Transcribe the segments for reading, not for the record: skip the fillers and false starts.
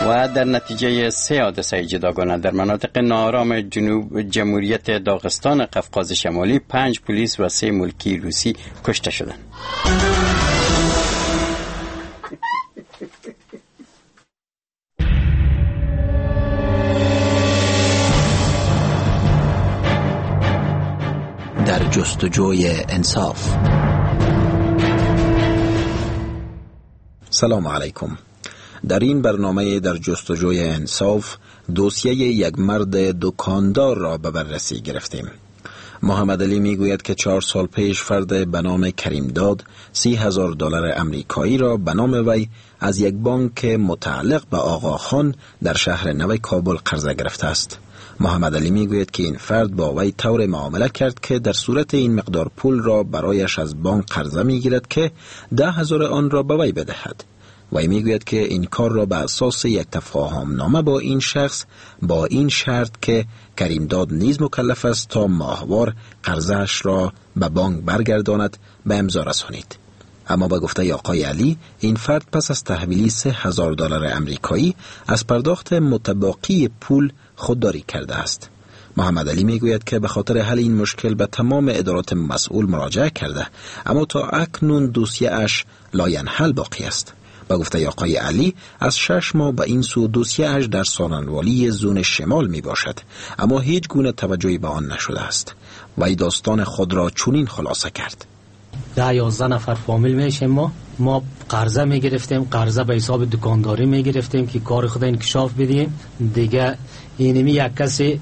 و در نتیجه 3 حادثه جداگانه در مناطق ناآرام جنوب جمهوریت داغستان قفقاز شمالی 5 پلیس و 3 ملکی روسی کشته شدند. در جستجوی انصاف. سلام علیکم. در این برنامه در جستجوی انصاف دوسیه یک مرد دکاندار را به بررسی گرفتیم. محمد علی میگوید که 4 سال پیش فرد به نام کریمداد $30,000 امریکایی را به نام وی از یک بانک متعلق به آقا خان در شهر نو کابل قرضه گرفته است. محمد علی میگوید که این فرد با وی طور معامله کرد که در صورت این مقدار پول را برایش از بانک قرضه میگیرد که 10,000 آن را به وی بدهد. وی میگوید که این کار را به اساس یک تفاهم نامه با این شخص با این شرط که کریمداد نیز مکلف است تا ماهوار قرضش را به بانک برگرداند به امضا رسانید. اما به گفته آقای علی این فرد پس از تحویلی $3,000 امریکایی از پرداخت متباقی پول خودداری کرده است. محمد علی میگوید که به خاطر حل این مشکل به تمام ادارات مسئول مراجعه کرده اما تا اکنون دوسیه اش لاینحل باقی است. به گفته آقای علی از 6 ماه به این سو دوسیه اش در سارنوالی زون شمال می باشد اما هیچ گونه توجهی به آن نشده است. وی داستان خود را چنین خلاصه کرد: 10-11 نفر فامیل میشیم. ما قرضه میگرفتیم، قرضه به حساب دکانداری میگرفتیم که کار خود انکشاف بدیم. دیگه اینمی یک کسی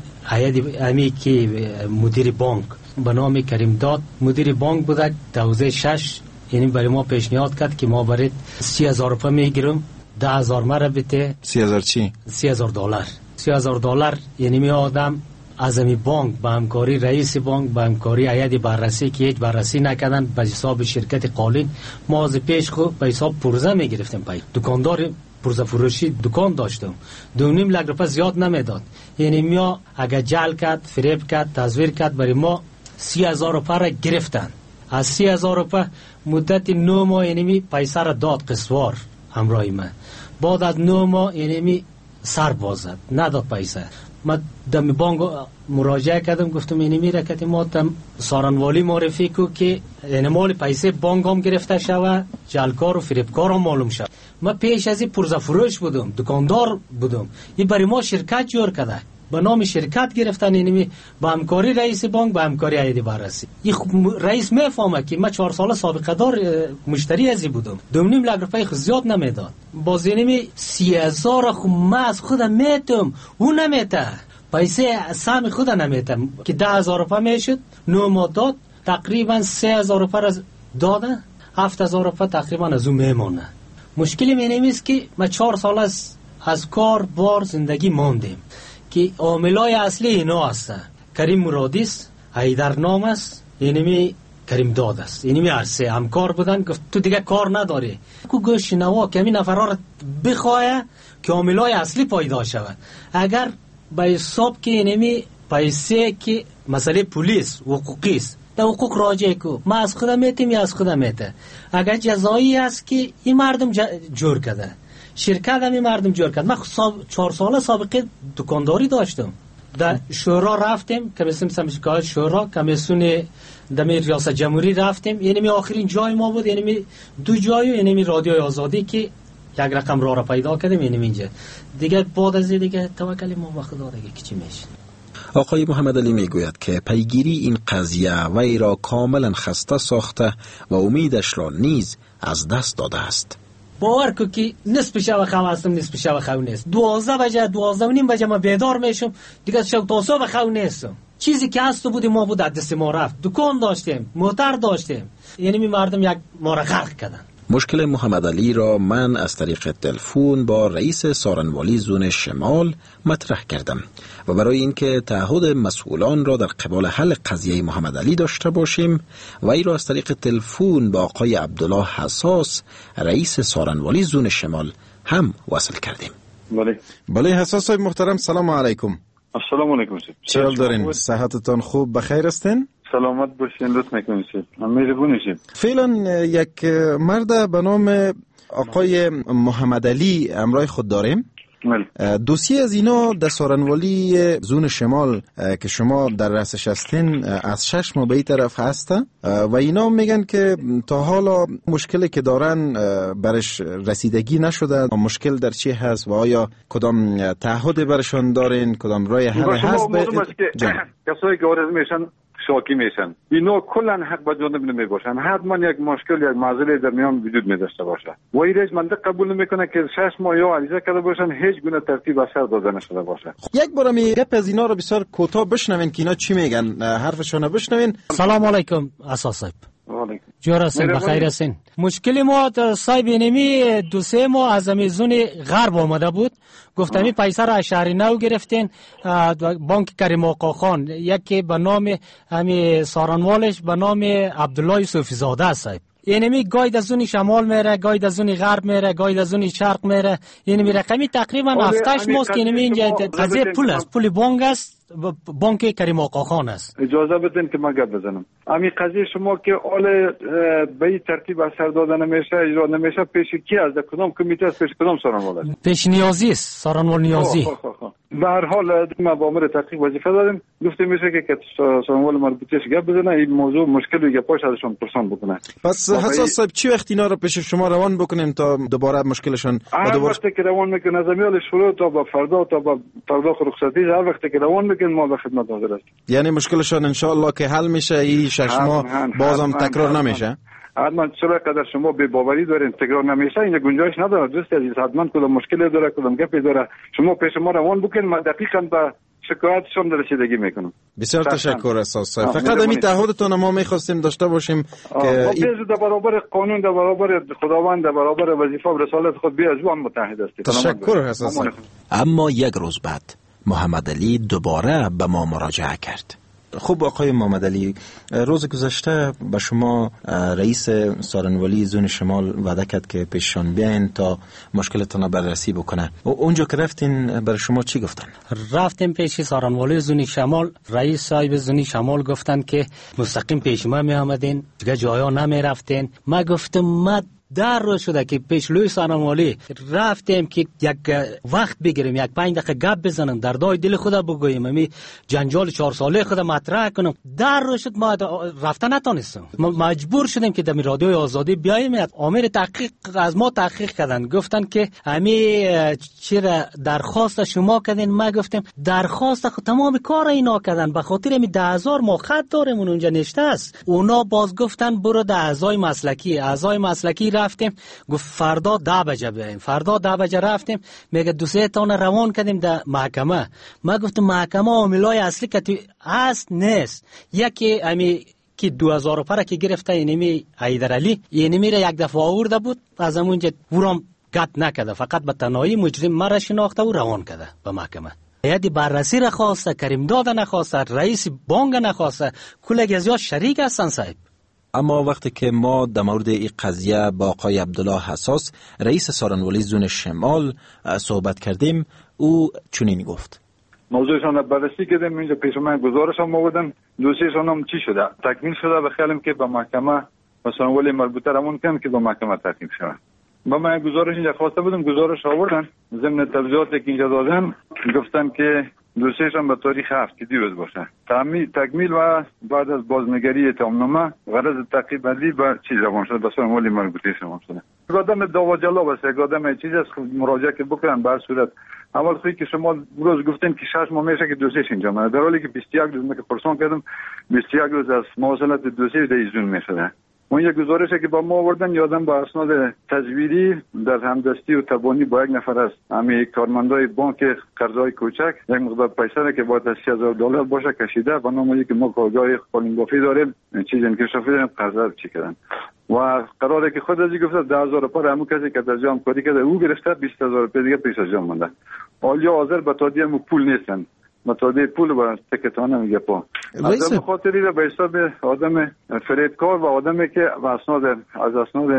امی که مدیر بانک به نام کریمداد مدیر بانک بوده 2006 یعنی برای ما پیشنهاد کرد که ما برای $30,000 میگیرم 10,000 مرا بده. 30,000 چی؟ $30,000. $30,000 یعنی می آدم از امی بانک به همکاری رئیس بانک به همکاری هیئت بررسی که هیچ بررسی نکردن به حساب شرکت قالین ما از پیش خود به حساب پرزه میگرفتیم. پای دکاندار پرزه فروشی دکان داشتم 2.5 لک روپیه زیاد نمیداد. یعنی ما اگه جعل کرد فریب کرد تزویر کرد برای ما $30,000 را گرفتن. از $30,000 مدت 9 ماه یعنی پیسه را داد قسطوار همراه من. بعد از 9 ماه یعنی سر بازد نداد پیسه. من دم بانک مراجعه کردم گفتم اینمی رکت ما دم سارنوالی معرفی کو که یعنی مال پیسه بانک هم گرفته شوه جلکار و فریبکار هم معلوم شد. من پیش از این پرزه فروش بودم دکاندار بودم. این برای ما شرکت جور کرده به نام شرکت گرفتن اینمی با همکاری رئیس بانک با همکاری هیئت بررسی. این رئیس میفهمه که من 4 سال سابقه دار مشتری ازی بودم 2.5 لک روپیه زیاد نمیداد. باز اینمی 30,000 خو من از خودم میتم اون نمیته پیسه سهم خودم نمیتم که 10,000 روپیه میشد 9 ماه داد تقریبا 3,000 روپیه داده 7,000 روپیه تقریبا از اون میمونه. مشکلی اینمی است که من 4 سال از کار بار زندگی ماندیم که عاملای اصلی اینا هستن. کریم مرادی است، حیدر نام است، اینمی کریمداد است. اینمی عرصه همکار بودن. گفت تو دیگه کار نداری کو گوش نوا که همین نفرها را بخواه که عاملای اصلی پیدا شود. اگر به حساب که اینمی پیسه که مسئله پلیس حقوقی است در حقوق راجع کو ما از خودم میتیم یا از خودم میته. اگر جزایی است که این مردم جور کرده شرکت همی مردم جور کرد. من 4 ساله سابقه دکانداری داشتم. در شورا رفتیم کمیسیون سمجھکار شورا کمیسیون دمی ریاست جمهوری رفتیم. یعنی می آخرین جای ما بود یعنی می 2 جای یعنی می رادیوی آزادی که یک رقم را پیدا کردیم. یعنی اینجا دیگه بعد از دیگه توکل ما وقت داره که چی میشه. آقای محمد علی میگوید که پیگیری این قضیه وی را کاملا خسته ساخته و امیدش را نیز از دست داده است. باور کو که نصف شب خواب هستم نصف شب خواب نیست. 12 بجه 12:30 بجه ما بیدار میشم دیگه شب تا صبح خواب نیستم. چیزی که هست بود ما بود دست ما رفت. دکان داشتیم موتر داشتیم یعنی می مردم یک ما را غرق کردن. مشکل محمد علی را من از طریق تلفن با رئیس سارنوالی زون شمال مطرح کردم و برای اینکه تعهد مسئولان را در قبال حل قضیه محمد علی داشته باشیم و ای را از طریق تلفن با آقای عبدالله حساس رئیس سارنوالی زون شمال هم وصل کردیم. بله حساس صاحب محترم سلام علیکم. السلام علیکم. چه حال دارین؟ صحتتان خوب بخیر هستین؟ سلامت باشین لطف میکنید. مهربون شید. فعلا یک مرد به نام آقای محمد علی امرای خود داریم دوسیه از اینا در سارنوالی زون شمال که شما در رأسش هستین از 6 ماه به این طرف هسته و اینا میگن که تا حالا مشکلی که دارن برش رسیدگی نشده. مشکل در چی هست و آیا کدام تعهد برشان دارین، کدام رای حل هست؟ کسایی که عارض میشن شاکی میشن اینا کلا حق به جانب نمی باشن، حتما یک مشکل یک معضله در میان وجود می داشته باشه و ایرج منطق قبول نمیکنه که 6 ماه یا عریضه کرده باشن هیچ گونه ترتیب اثر داده نشده باشه. یک بار می گپ از اینا رو بسیار کوتاه بشنوین که اینا چی میگن، حرفشون رو بشنوین. سلام علیکم اساس صاحب. جور هستین، بخیر هستین؟ مشکل ما صاحب اینمی 2-3 ماه از زون غرب آمده بود، گفتمی پیسه را شهر نو گرفتین بانک کریم آقا خان، یکی به نام همی سارنوالش به نام عبدالله یوسفی زاده صاحب. اینمی گاید از زون شمال میره، گاید از زون غرب میره، گاید از زون شرق میره. اینمی رقمی تقریبا 7-8 ماه که اینمی اینجا قضیه پول است، پول بانک است، بانک کریم آقا خان است. اجازه بدین که من گپ بزنم. امی قضیه شما که اول به این ترتیب اثر داده نمیشه، اجرا نمیشه، پیش کی از کدام کمیته است، پیش کدام سارنوال است؟ پیش نیازی است، سارنوال نیازی. به هر حال ما با امر تحقیق وظیفه داریم، گفته میشه که سارنوال مربوطه‌اش گپ بزنه، این موضوع مشکلی که پاش ازشون پرسان بکنه. پس حساس صاحب چی وقت اینا رو پیش شما روان بکنیم تا دوباره مشکلشون هر وقتی که روان میکنه از میال شروع تا با فردا رخصتی، هر وقتی که روان میکنه ما به خدمت حاضر هستیم. یعنی مشکلشون ان شاء الله که حل میشه، این 6 ماه بازم تکرار نمیشه. حتما چرا قدر شما به باوری دارین تکرار نمیشه، این گنجایش نداره. دوست عزیز حتما کدام مشکلی داره، کدام گپی داره، شما پیش ما روان بکنید، ما دقیقاً به شکایتشون رسیدگی میکنم. بسیار تشکر اساس صاحب. فقط همین تعهدتون ما میخواستیم داشته باشیم که در برابر قانون، در برابر خداوند، در برابر وظیفه و رسالت خود بیا از متحد هستید. تشکر اساس صاحب. اما یک روز بعد محمد علی دوباره به ما مراجعه کرد. خب آقای محمد علی، روز گذشته به شما رئیس سارنوالی زون شمال وعده کرد که پیششان بیاین تا مشکلتون رو بررسی بکنه. و اونجا که رفتین برای شما چی گفتن؟ رفتیم پیش سارنوالی زون شمال، رئیس صاحب زون شمال گفتن که مستقیم پیش ما می آمدین، دیگه جایا نمی رفتین. ما گفتم ما در رو شده که پیش لوی سارنوالی رفتیم که یک وقت بگیریم، یک 5 دقیقه گپ بزنم، دردای دل خدا بگویم، امی جنجال 4 ساله خدا مطرح کنم. در رو شد، ما رفتن نتونستم، مجبور شدیم که در رادیوی آزادی بیاییم. امر تحقیق از ما تحقیق کردن، گفتن که امی چرا درخواست شما کردین؟ ما گفتیم درخواست خود تمام کار اینا کردن، به خاطر امی 10,000 ما خط داریم اونجا نشته است. اونا باز گفتن برو در اعضای مسلکی رفتیم، گفت فردا 10 بجه بیاییم. فردا 10 بجه رفتیم، میگه 2-3 تانه روان کردیم در محکمه. ما گفتم محکمه عاملای اصلی که هست نیست، یکی امی که 2000 پر که گرفته اینمی حیدرعلی، اینمی را یک دفعه آورده بود، از همونجا ورم قط نکرده، فقط به تنهایی مجرم مرا شناخته و روان کرده به محکمه. هیئت بررسی را خواسته، کریم داد نخواسته، رئیس بانک نخواسته، کلگی از شریک هستن صاحب. اما وقتی که ما در مورد این قضیه با آقای عبدالله حساس رئیس سارنوالی زون شمال صحبت کردیم، او چنین گفت: موضوعشان را بررسی کردیم، اینجا پیش من گزارش هم آوردن، دوسیشان هم چی شده تکمیل شده، به خیالم که به محکمه و سارنوالی مربوطه روان کردن که به محکمه تحقیق شود. با من گزارش اینجا خواسته بودم، گزارش آوردن، ضمن توضیحاتی که اینجا دادن گفتن که دوسیشان به تاریخ 7 که دیروز باشه تکمیل و بعد از بازنگری تمامنامه غرض تعقیب علی به چیز روان شده، به سارنوالی مربوطه روان شده. آدم دعوا جلاب است، یک آدم چیز است، مراجعه که بکنن به هر صورت. اول خویی که شما روز گفتین که 6 ماه میشه که دوسیش اینجا مانه، در حالی که 21 روز که پرسان کردم 21 روز از مواصلت دوسیش در ایزون میشده. اون یک گزارشی که با ما آوردن یادم با اسناد تزویری در همدستی و تبانی با یک نفر است، همین کارمندای بانک قرضای کوچک، یک مقدار پیسه که باید از $30,000 باشه کشیده به نام که ما کارگاه قانونگافی داریم، چیز انکشافی داریم، قرض چی کردن و قراره که خود ازی گفته 10,000 پر همون کسی که در جام کاری کرده او گرفته، 20,000 دیگه پیش از جام مونده. حالا حاضر به تادیه پول نیستن، متادی پول و تکتانه میگه پا از خاطری را به حساب آدم فریدکار و آدمی که از اسناد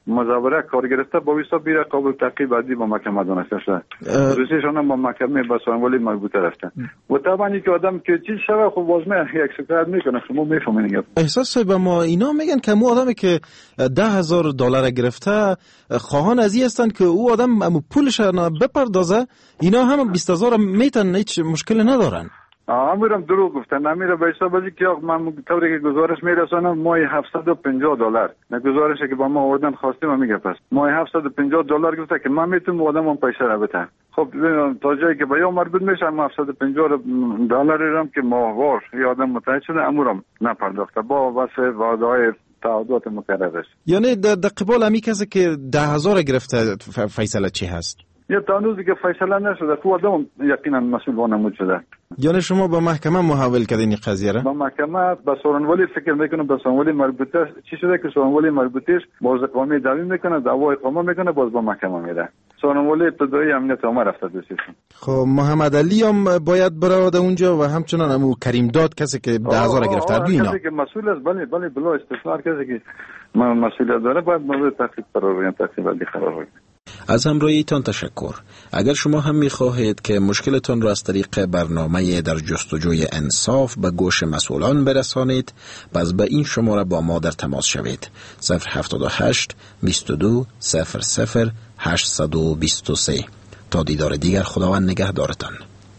مزاوره کار گرفته با حساب بیره قابل تعقیب بعدی با محکمه دانسته شده. دوستشون هم با محکمه با سوانولی مربوطه رفته و طبعا که آدم که چیز شده خب واسمه یک شکایت میکنه. شما میفهمین احساس به ما اینا میگن که مو آدمی که $10,000 گرفته خواهان از این هستن که او آدم پولش بپردازه، اینا هم 20,000 میتن، هیچ مشکل ندارن. میرم دروغ گفتن. نمیره به حساب ازی که من طوری که گزارش میرسانم ماهی $750 نه گزارشی که با ما آوردن خواستیم میگه پس ماهی $750 گفته که من میتونم آدمم پیسه را بده. خب تا جایی که به یا مربوط میشه ما $750 رم که ماهوار یادم متعهد شده امورم نپرداخته با واسه وعده‌های تعهدات مکررش. یعنی در قبال همی کسی که 10,000 گرفته فیصله چی هست؟ یا تا هنوزی که فیصله نشده تو آدم یقینا مسئول وانمود شده. یعنی شما با محکمه محول کردین این قضیه را؟ با محکمه با سورانوالی فکر میکنم با سورانوالی مربوطه چی شده که سورانوالی مربوطهش باز اقامه دعوی میکنه، دعوا اقامه میکنه، باز با محکمه میره. سورانوالی ابتدایی امنیت عامه رفته دوستشون. خب محمد علی هم باید بره اونجا و همچنان همو کریم داد کسی که 10,000 گرفته دو اینا. کسی که مسئول است بله بلا استثنا کسی که مسئولیت داره باید مورد تحقیق قرار بگیره، تحقیق بعدی قرار بگیره. از همراهیتان تشکر. اگر شما هم می‌خواهید که مشکلتان را از طریق برنامه در جستجوی انصاف به گوش مسئولان برسانید، پس به این شماره با ما در تماس شوید. 078 22 00 823. تا دیدار دیگر خداوند نگهدارتان.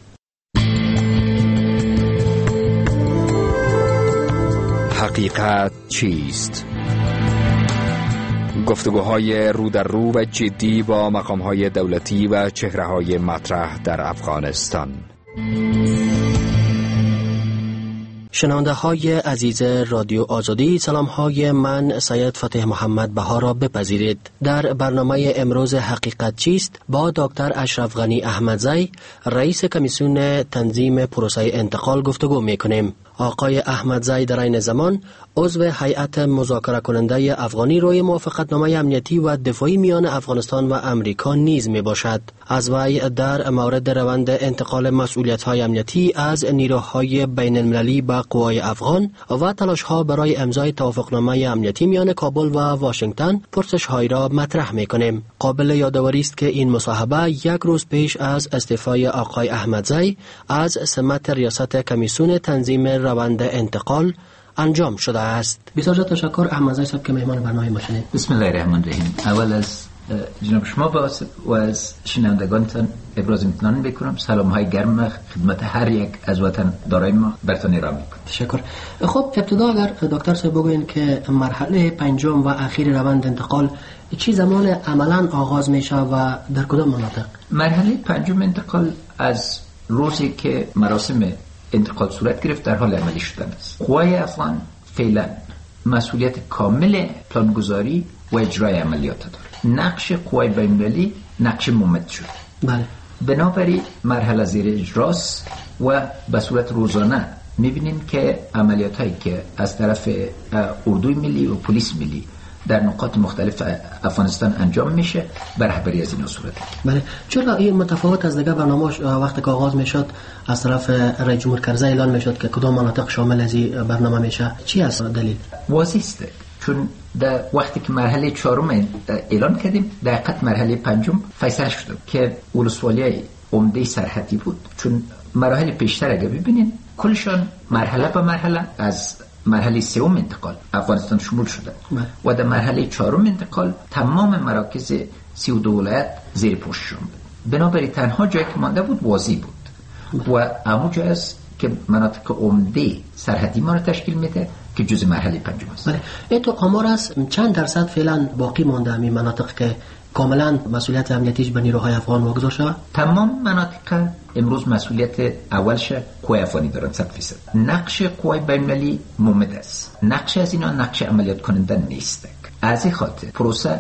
حقیقت چیست؟ گفتگوهای رو در رو و جدی با مقام‌های دولتی و چهره‌های مطرح در افغانستان. شنونده های عزیز رادیو آزادی، سلام های من سید فتح محمد بها را بپذیرید. در برنامه امروز حقیقت چیست با دکتر اشرف غنی احمدزی، رئیس کمیسیون تنظیم پروسه انتقال گفتگو میکنیم. آقای احمدزی در این زمان عضو هیئت مذاکره کننده افغانی روی موافقتنامه امنیتی و دفاعی میان افغانستان و امریکا نیز می باشد. از وی در مورد روند انتقال مسئولیت‌های امنیتی از نیروهای بین المللی به قوای افغان و تلاش‌ها برای امضای توافقنامه امنیتی میان کابل و واشنگتن پرسش‌هایی را مطرح می‌کنیم. قابل یادآوری است که این مصاحبه یک روز پیش از استعفای آقای احمدزی از سمت ریاست کمیسیون تنظیم روند انتقال انجام شده است. بسیار تشکر احمدزی صاحب که مهمان برنامه ما شدید. بسم الله الرحمن الرحیم. اول از جناب شما و از شنوندگانتان ابراز امتنان بکنم. سلام های گرم خدمت هر یک از وطن دارای ما برتان ارائه میکنم. تشکر. خب ابتدا اگر دکتر صاحب بگوین که مرحله پنجم و اخیر روند انتقال چی زمان عملا آغاز میشه و در کدام مناطق؟ مرحله پنجم انتقال از روزی که مراسم انتقال صورت گرفت در حال عملی شدن است. قوای افغان فعلا مسئولیت کامل پلانگذاری و اجرای عملیات دارد. نقش قوای بین‌المللی نقش ممد شد. بله. بنابراین مرحله زیر اجراست و به صورت روزانه می‌بینیم که عملیات هایی که از طرف اردوی ملی و پلیس ملی در نقاط مختلف افغانستان انجام میشه بر رهبری از این صورت. بله. چرا این متفاوت از دیگه برنامه‌اش وقتی که آغاز میشد از طرف رئیس جمهور کرزی اعلان میشد که کدام مناطق شامل از این برنامه میشه؟ چی است دلیل؟ واضح است چون در وقتی که مرحله چهارم اعلان کردیم در حقیقت مرحله پنجم فیصله شد که ولسوالی‌های عمده سرحدی بود. چون مراحل پیشتر اگه ببینین کلشان مرحله به مرحله از مرحله سوم انتقال افغانستان شمول شده و در مرحله چهارم انتقال تمام مراکز 32 ولایت زیر پوششون بود. بنابراین تنها جایی که مانده بود واضح بود و همون جایی است که مناطق عمده سرحدی ما را تشکیل میده که جزء مرحله پنجم است. بله. این تو آمار است چند درصد فعلا باقی مانده همین مناطق که کاملا مسئولیت امنیتیش به نیروهای افغان واگذار شده؟ تمام مناطق امروز مسئولیت اولش قوای افغانی دارن 100%. نقش قوای بین‌المللی ممد است. نقش از اینا نقش عملیات کننده نیست. از این خاطر پروسه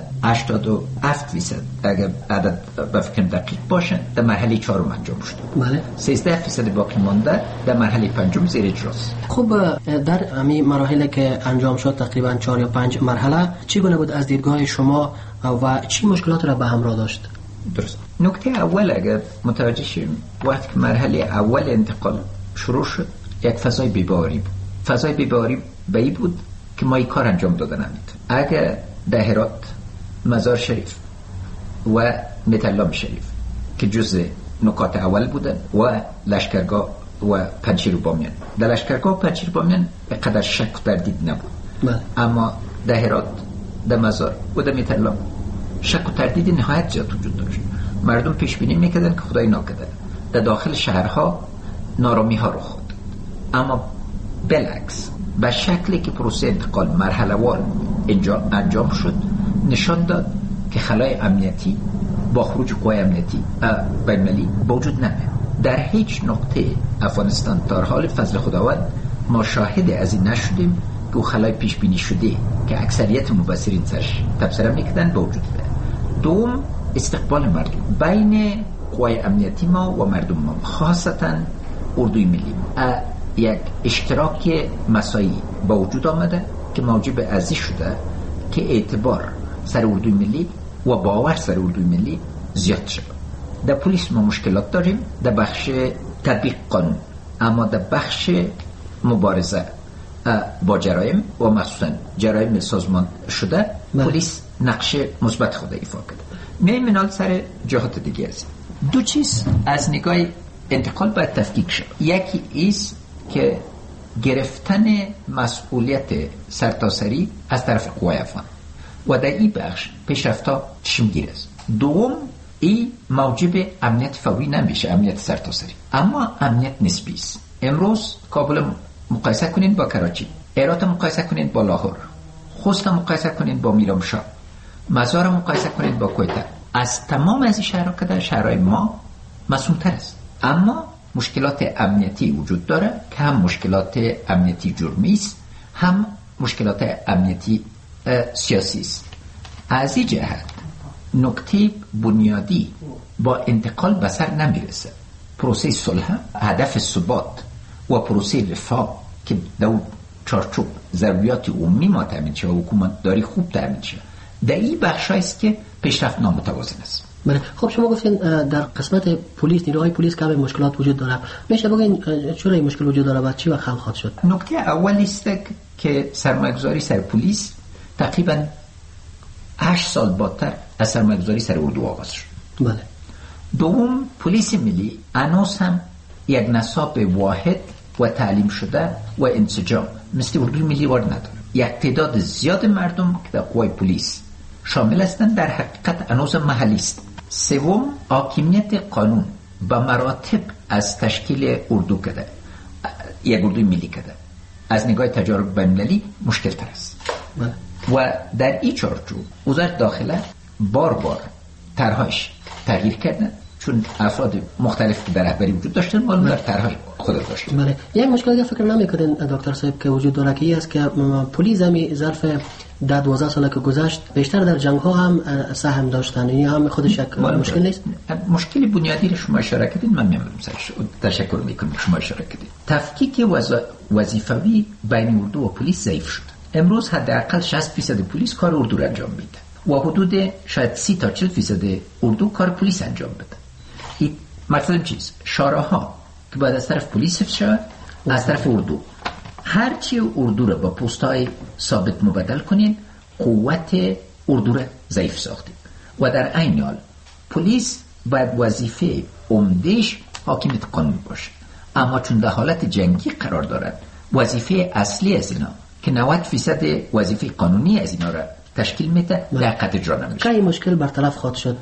87% اگر عدد به فکر دقیق باشه در مرحله چهارم انجام شده. بله. 13% باقی مانده در مرحله پنجم زیر اجراست. خب در همین مراحلی که انجام شد تقریبا 4 یا 5 مرحله چگونه بود از دیدگاه شما و چی مشکلات را به همراه داشت؟ درست. نکته اول اگر متوجه شیم وقتی که مرحله اول انتقال شروع شد یک فضای بی‌باوری بود. فضای بی‌باوری به این بود که ما این کار انجام دادن نمی‌تونیم. اگر در هرات مزار شریف و متلام شریف که جزء نکات اول بودن و لشکرگاه و پنجشیر و بامیان. در لشکرگاه و پنجشیر و بامیان به قدر شک و تردید نبود، اما در هرات، در مزار و در متلام شک و تردید نهایت زیاد وجود داشت. مردم پیش بینی میکردن که خدای ناکرده در داخل شهرها نارامی ها رخ داد، اما بالعکس به شکلی که پروسه انتقال مرحله وار انجام شد نشان داد که خلای امنیتی با خروج قوای امنیتی بین‌المللی وجود نداره. در هیچ نقطه افغانستان تا حال فضل خداوند ما شاهد از این نشدیم که خلای پیش بینی شده که اکثریت مبصرین سرش تبصره میکردن وجود داره. دوم، استقبال مردم بین قوای امنیتی ما و مردم ما، خاصتا اردوی ملی، یک اشتراک مسایی با وجود آمده که موجب ارزش شده که اعتبار سر اردوی ملی و باور سر اردوی ملی زیاد شد. در پلیس ما مشکلات داریم در بخش تطبیق قانون، اما در بخش مبارزه با جرایم و مخصوصا جرایم سازمان شده پلیس نقش مثبت خود ایفا کرده. میمونال سر جهات دیگه است. دو چیز از نگاه انتقال باید تفکیک شد. یکی ایست که گرفتن مسئولیت سرتاسری از طرف قوای افغان و در این بخش پیشرفت‌ها چشمگیر است. دوم، این موجب امنیت فوری نمیشه، امنیت سرتاسری، اما امنیت نسبی است. امروز کابل مقایسه کنین با کراچی، هرات مقایسه کنین با لاهور، خوست مقایسه کنین با میرامشاه، مزار مقایسه کنین با کویته. از تمام از این شهرها که در شهرهای ما مسئول‌تر است، اما مشکلات امنیتی وجود داره که هم مشکلات امنیتی جرمی است، هم مشکلات امنیتی سیاسی است. از این جهت نکته بنیادی با انتقال به سر نمیرسه. پروسه صلح، هدف ثبات و پروسه رفاه که در چارچوب ضروریات عمومی ما تامین شه و حکومت داری خوب تامین شه، در این بخشایی است که پیشرفت نامتوازن است. بله. خب شما گفتین در قسمت پلیس، نیروهای پلیس کم مشکلات وجود داره. میشه بگین چرا این مشکل وجود داره و چی وقت حل خواهد شد؟ نکته اولی است که سرمایه‌گذاری سر پلیس تقریبا 8 سال بعدتر از سرمایه‌گذاری سر اردو آغاز شد. بله. دوم، پلیس ملی هنوز هم یک نصاب واحد و تعلیم شده و انسجام مثل اردوی ملی وارد نداره. یک تعداد زیاد مردم که در قوای پلیس شامل هستند در حقیقت هنوز محلی است. سوم، حاکمیت قانون به مراتب از تشکیل اردو کرده، یک اردوی ملی کرده، از نگاه تجارب بین‌المللی مشکل تر است. بله. و در این چارچوب وزارت داخله بار طرحش تغییر کرده، چون افراد مختلف که در رهبری وجود داشتن معلوم در طرح خود داشتن. بله. یک مشکلی که فکر نمی‌کنین دکتر صاحب که وجود داره که است که پلیس همی ظرف 12 سال که گذشت بیشتر در جنگ ها هم سهم داشتن، این هم خودش یک مشکل نیست؟ مشکل بنیادی رو شما اشاره کردین، من می‌امرم سرش تشکر می‌کنم شما اشاره کردین. تفکیک وظیفوی بین اردو و پلیس ضعیف شد. امروز حداقل 60% پلیس کار اردو را انجام میده و حدود شاید 30 تا 40% اردو کار پلیس انجام بده. این مطلب چیست؟ شاراها که باید از طرف پلیس حفظ شود، از طرف اردو. هرچی اردو را با پست‌های ثابت مبدل کنین، قوت اردو را ضعیف ساختید. و در عین حال پلیس باید وظیفه عمده‌اش حاکمیت قانون باشه، اما چون در حالت جنگی قرار دارد، وظیفه اصلی از اینا که 90% وظیفه قانونی از اینا را تشکیل میده در قطع اجرا نمیشه. کی مشکل برطرف خواهد شد؟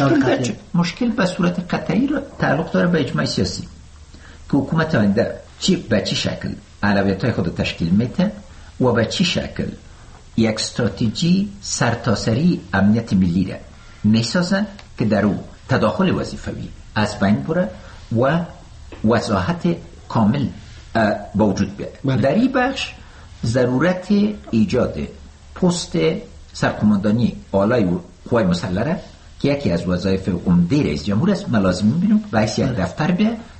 مشکل به صورت قطعی را تعلق داره به اجماع سیاسی که حکومت آینده به چه شکل اولویت‌های خود تشکیل میده و به چه شکل یک استراتژی سرتاسری امنیت ملی را میسازن که در او تداخل وظیفوی از بین بره و وضاحت کامل با وجود بیاد. در این بخش ضرورت ایجاد پست سرقماندانی اعلای قوای مسلحه که یکی از وظایف عمده رئیس جمهور است، ملازم می‌بینم و یک دفتر بیه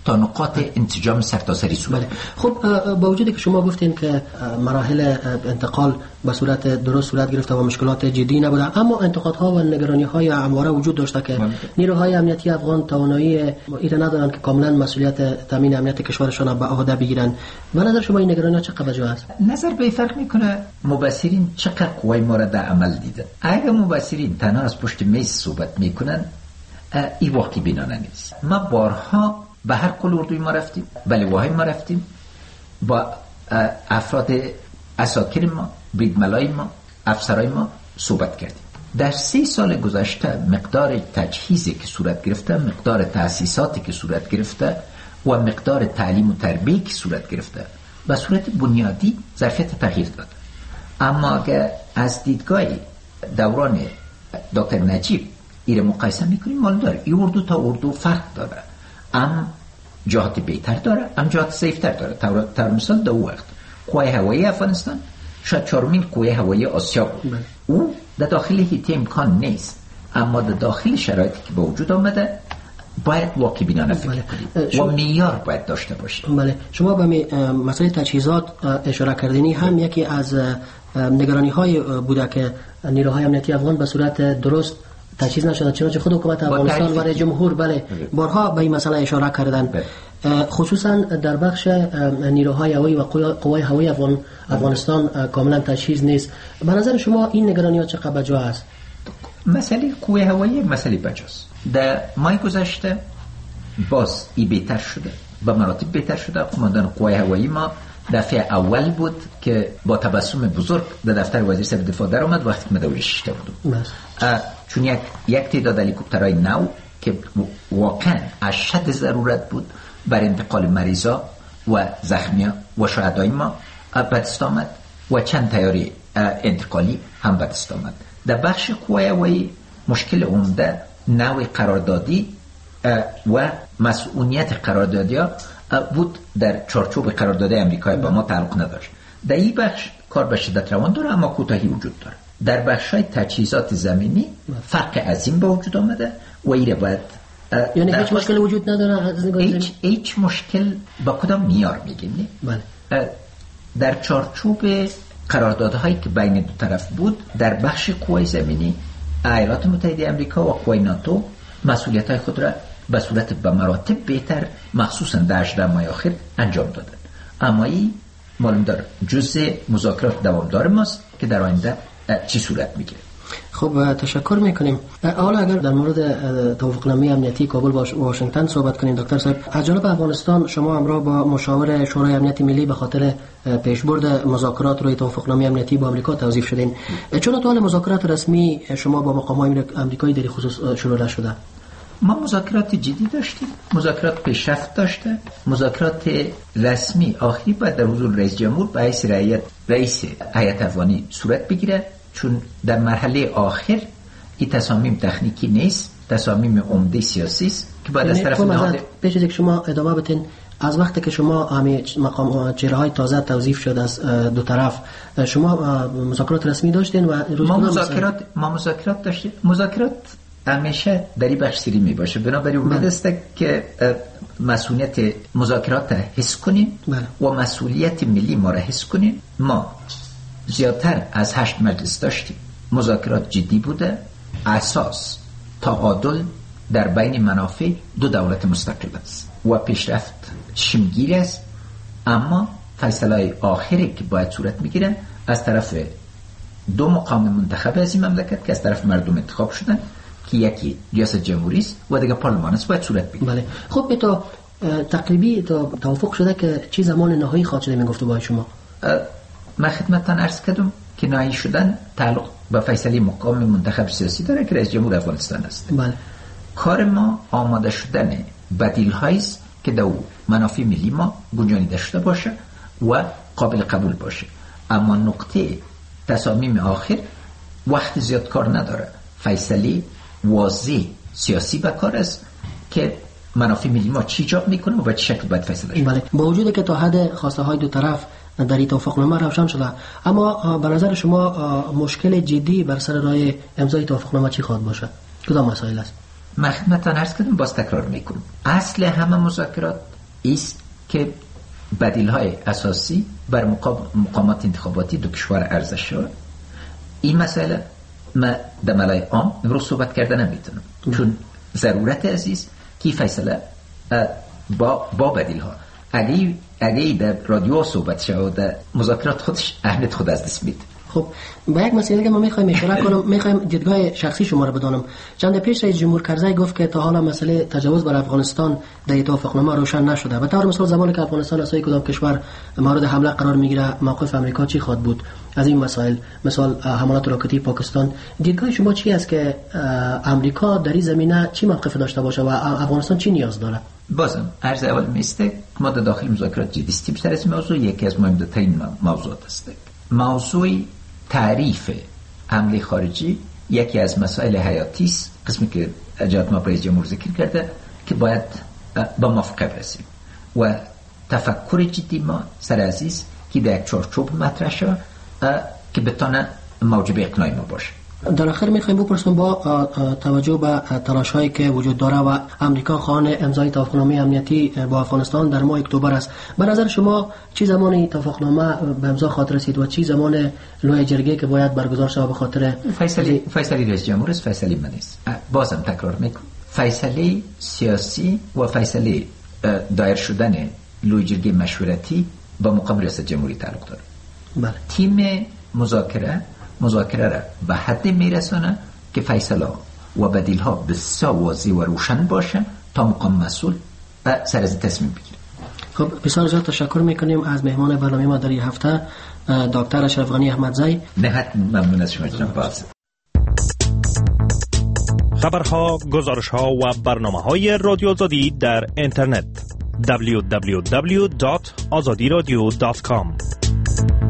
تا نقاط انسجام سرتاسری صورت. خب با وجودی که شما گفتین که مراحل انتقال به صورت درست صورت گرفته و مشکلات جدی نبوده، اما انتقادها و نگرانی‌های همواره وجود داشته که نیروهای امنیتی افغان توانایی ایره ندارن که کاملا مسئولیت تامین امنیت کشورشان به عهده بگیرن. به نظر شما این نگرانی‌ها چقدر جا است؟ نظر به فرق میکنه مبصرین چقدر قوای ما را در عمل دیدن. اگر مبصرین تنها از پشت میز صحبت میکنن این واقعی بینانه نیست. ما بارها به هر کل اردوی ما رفتیم، به لواهای ما رفتیم، با افراد اساکر ما، بیدملای ما، افسرای ما صحبت کردیم. در 3 سال گذشته مقدار تجهیزی که صورت گرفته، مقدار تأسیساتی که صورت گرفته و مقدار تعلیم و تربیتی که صورت گرفته به صورت بنیادی ظرفیت تغییر داده. اما اگر از دیدگاه دوران دکتر نجیب ایره مقایسه میکنیم، مال داره این اردو تا اردو فرق داره، ام جهات بهتر داره، ام جهات ضعیفتر داره. در مثال در وقت قوای هوایی افغانستان شاید 4مین قوای هوایی آسیا بود. او در داخل هیته امکان نیست، اما در داخل شرایطی که به وجود آمده باید واقع بینانه فکر کنیم و معیار باید داشته باشیم. بله، شما به مسئله تجهیزات اشاره کردینی، هم یکی از نگرانی های بوده که نیروهای امنیتی افغان به صورت درست تجهیز نشده، چنانچه خود حکومت افغانستان و رئیس جمهور بارها به این مسئله اشاره کردن، خصوصا در بخش نیروهای هوایی و قوای هوایی افغانستان کاملا تجهیز نیست. به نظر شما این نگرانی‌ها چقدر بجا است؟ مسئله قوای هوایی مسئله بجاست. در ماه گذشته باز ای بهتر شده، به مراتب بهتر شده. قماندان قوای هوایی ما دفعه اول بود که با تبسم بزرگ در دفتر وزیر صاحب دفاع در آمد وقتی که مدول 6 بودم، چون یک تعداد هلیکوپترهای نو که واقعا اشد ضرورت بود بر انتقال مریضا و زخمیا و شهدای ما به دست آمد و چند طیاره انتقالی هم به دست آمد. در بخش قوای هوایی مشکل عمده نوع قراردادی و مسئولیت قراردادی ها بود در چارچوب قرارداد امریکایی با ما تعلق نداشت. در این بخش کار به شدت روان داره، اما کوتاهی وجود داره. در بخش‌های تجهیزات زمینی فرق عظیم به وجود آمده و ایره باید یعنی هیچ مشکل وجود نداره. هیچ مشکل با کدام معیار میگیم؟ بله. در چارچوب قراردادهایی که بین دو طرف بود در بخش قوای زمینی ایالات متحده آمریکا و قوای ناتو مسئولیت‌های خود را به صورت به مراتب بهتر مخصوصا در 18 ماه آخر انجام دادن. اما این معلوم داره جزء مذاکرات دوامدار ماست که در آینده چی صورت میگیره. خب تشکر میکنیم. حالا اگر در مورد توافقنامه امنیتی کابل با واشنگتن صحبت کنیم دکتر صاحب، از جانب افغانستان شما همراه با مشاور شورای امنیت ملی به خاطر پیشبرد مذاکرات روی توافقنامه امنیتی با آمریکا توظیف شدین. چون تا حال مذاکرات رسمی شما با مقام‌های آمریکایی در خصوص شروع نشده؟ ما مذاکرات جدی داشتیم، مذاکرات پیشرفت داشته، مذاکرات رسمی آخری باید در حضور رئیس جمهور به حیث رئیس هیئت افغانی صورت بگیره، چون در مرحله آخر این تصامیم تکنیکی نیست، تصامیم عمده سیاسی است که باید از طرف نهاد. پیش از اینکه شما ادامه بدین، از وقتی که شما همین مقام چهره‌های تازه توظیف شد از دو طرف، شما مذاکرات رسمی داشتین و ما مذاکرات داشتیم. مذاکرات همیشه در این بخش سری می باشه، بنابراین اون است که مسئولیت مذاکرات حس کنیم و مسئولیت ملی ما را حس کنیم. ما زیادتر از 8 مجلس داشتیم، مذاکرات جدی بوده، اساس تعادل در بین منافع دو دولت مستقل است و پیشرفت شمگیر است، اما فیصله آخری که باید صورت میگیره از طرف دو مقام منتخب از این مملکت که از طرف مردم انتخاب شدن که یکی ریاست جمهوری است و دیگه پارلمان است، باید صورت بگیره. بله. خب تا تقریبی تا توافق شده که چی زمان نهایی خواهد شده میگفت با شما؟ من خدمتتان عرض کردم که نهایی شدن تعلق به فیصله مقام منتخب سیاسی داره که رئیس جمهور افغانستان است. بله. کار ما آماده شدن بدیل هاییست که در منافع ملی ما گنجانیده شده باشه و قابل قبول باشه، اما نقطه تصامیم آخر وقت زیاد کار نداره. فیصله واضح سیاسی به کار است که منافع ملی ما چی ایجاب میکنه و به چه شکل باید فیصله شده. بله. با وجود که تا حد خواسته های دو طرف در این توافقنامه روشن شده، اما به نظر شما مشکل جدی بر سر راه امضای توافقنامه چی خواهد باشه؟ کدام مسائل است؟ من خدمتتان عرض کردم، باز تکرار میکنم، اصل همه مذاکرات است که بدیل‌های اساسی بر مقامات انتخاباتی دو کشور عرضه شد. این مسئله ما در ملای عام امروز صحبت کرده نمیتونم، چون ضرورت عزیز که فیصله با بدیل‌ها اگه در رادیو صحبت شد در مذاکرات خودش اهمیت خود از دست میده. خب با یک مسئله که ما میخوایم اشاره کنم، میخوایم دیدگاه شخصی شما رو بدانم. چند پیش رئیس جمهور کرزی گفت که تا حالا مسئله تجاوز بر افغانستان در توافقنامه روشن نشده. به طور مثال زمانی که افغانستان از کدام کشور مورد حمله قرار میگیره موقف امریکا چی خواهد بود از این مسائل؟ مثال حملات راکتی پاکستان، دیدگاه شما چی است که امریکا در این زمینه چی موقف داشته باشه و افغانستان چی نیاز داره؟ بازم عرض اول میسته ما در داخل مذاکرات جدی استیم بیشتر از موضوع یکی از مهمترین موضوعات است. موضوع تعریف حمله خارجی یکی از مسائل حیاتی است، قسمی که جناب ما رئیس جمهور ذکر کرده که باید با موافقه برسیم و تفکر جدی ما سر عزیز که در یک چارچوب مطرح شد که بتونه موجب اقناع ما باشه. در آخر میخوایم بپرسیم با توجه به تلاش هایی که وجود داره و امریکا خواهان امضای توافقنامه امنیتی با افغانستان در ماه اکتبر است، به نظر شما چی زمانی توافقنامه به امضا خاطر رسید و چی زمان لوی جرگه که باید برگزار شود به خاطر فیصله رئیس جمهور است؟ فیصله من است. بازم تکرار میکنم، فیصله سیاسی و فیصله دایر شدن لوی جرگه مشورتی با مقام ریاست جمهوری تعلق داره. بله. تیم مذاکره را به حد میرسونه که فیصله و بدیل ها بسیار واضح و روشن باشه تا مقام مسئول سر از تصمیم بگیره. خب بسیار زیاد تشکر میکنیم از مهمان برنامه ما در این هفته دکتر اشرف غنی احمدزی. نهایت ممنون از شما جناب باز. خبرها، گزارش‌ها و برنامه‌های رادیو آزادی در اینترنت www.azadiradio.com